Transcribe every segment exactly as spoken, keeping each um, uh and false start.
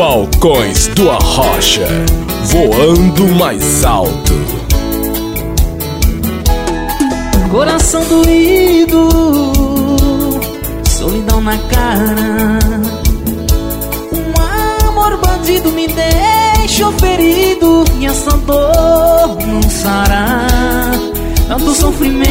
Falcões do Arrocha, voando mais alto. Coração doído, solidão na cara. Um amor bandido me deixou ferido e essa dor não sará. Tanto sofrimento,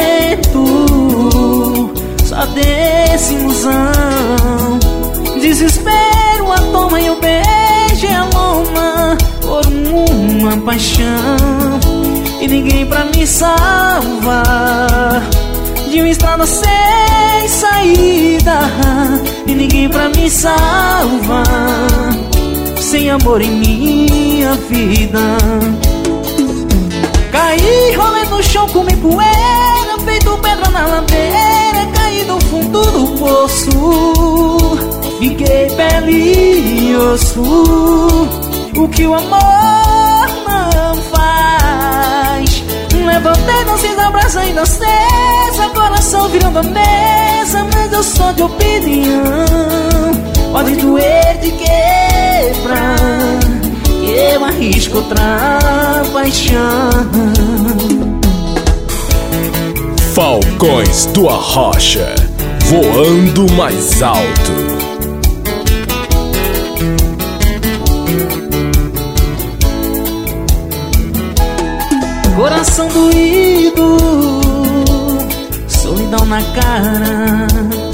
só desse ilusão. Desespero a toma e o beijo é a loma por uma paixão. E ninguém pra me salvar de uma estrada sem saída. E ninguém pra me salvar sem amor em minha vida. Caí, rolei no chão, comi poeira, feito pedra na ladeira, caí no fundo do poço, fiquei pele e osso. O que o amor não faz. Levantei, não se abraça e não cessa, coração virando a mesa, mas eu sou de opinião. Pode doer de quebrar, que eu arrisco outra paixão. Falcões do Arrocha, voando mais alto. Coração doído, solidão na cara.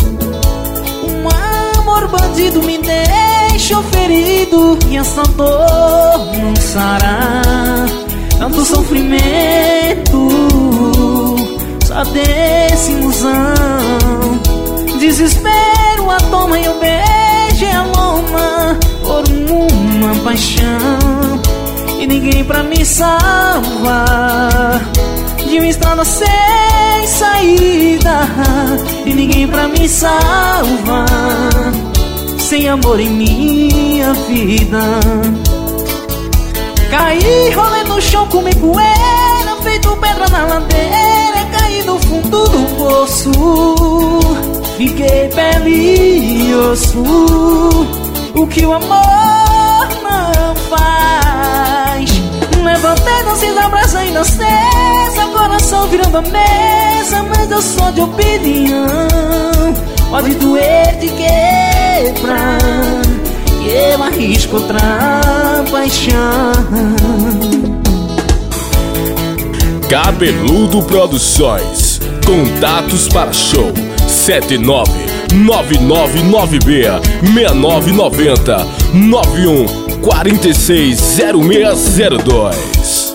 Um amor bandido me deixou ferido e essa dor não sará. Tanto sofrimento, só desse ilusão. Desespero a toma e o beijo é a loma por uma paixão. E ninguém pra me salvar de uma estrada sem saída. E ninguém pra me salvar sem amor em minha vida. Caí, rolei no chão, comi poeira, feito pedra na ladeira, caí no fundo do poço, fiquei pele e osso. O que o amor não faz. Levantei, não se abraça e não cessa, coração virando a mesa, mas eu sou de opinião. Pode doer de quebrar, que eu arrisco outra paixão. Cabeludo Produções. Contatos para show sete nove nove nove nove B seis nove nove zero nove um quatro seis zero seis zero dois.